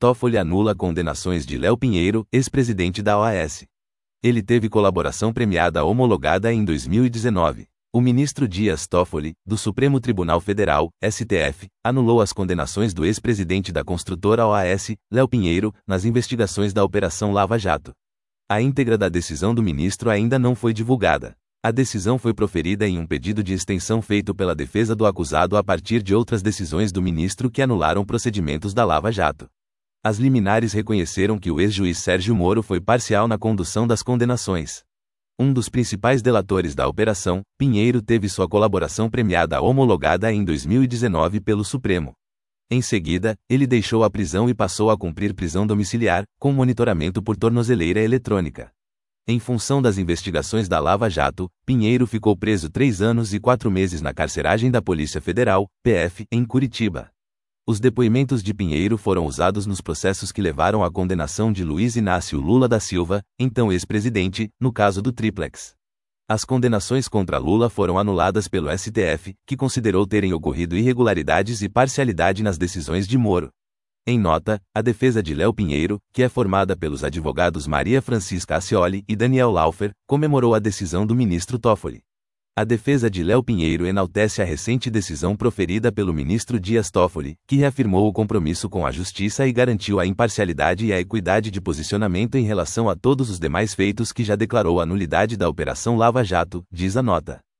Toffoli anula condenações de Léo Pinheiro, ex-presidente da OAS. Ele teve colaboração premiada homologada em 2019. O ministro Dias Toffoli, do Supremo Tribunal Federal, STF, anulou as condenações do ex-presidente da construtora OAS, Léo Pinheiro, nas investigações da Operação Lava Jato. A íntegra da decisão do ministro ainda não foi divulgada. A decisão foi proferida em um pedido de extensão feito pela defesa do acusado a partir de outras decisões do ministro que anularam procedimentos da Lava Jato. As liminares reconheceram que o ex-juiz Sérgio Moro foi parcial na condução das condenações. Um dos principais delatores da operação, Pinheiro teve sua colaboração premiada homologada em 2019 pelo Supremo. Em seguida, ele deixou a prisão e passou a cumprir prisão domiciliar, com monitoramento por tornozeleira eletrônica. Em função das investigações da Lava Jato, Pinheiro ficou preso 3 anos e 4 meses na carceragem da Polícia Federal, PF, em Curitiba. Os depoimentos de Pinheiro foram usados nos processos que levaram à condenação de Luiz Inácio Lula da Silva, então ex-presidente, no caso do Triplex. As condenações contra Lula foram anuladas pelo STF, que considerou terem ocorrido irregularidades e parcialidade nas decisões de Moro. Em nota, a defesa de Léo Pinheiro, que é formada pelos advogados Maria Francisca Ascioli e Daniel Laufer, comemorou a decisão do ministro Toffoli. A defesa de Léo Pinheiro enaltece a recente decisão proferida pelo ministro Dias Toffoli, que reafirmou o compromisso com a justiça e garantiu a imparcialidade e a equidade de posicionamento em relação a todos os demais feitos que já declarou a nulidade da Operação Lava Jato, diz a nota.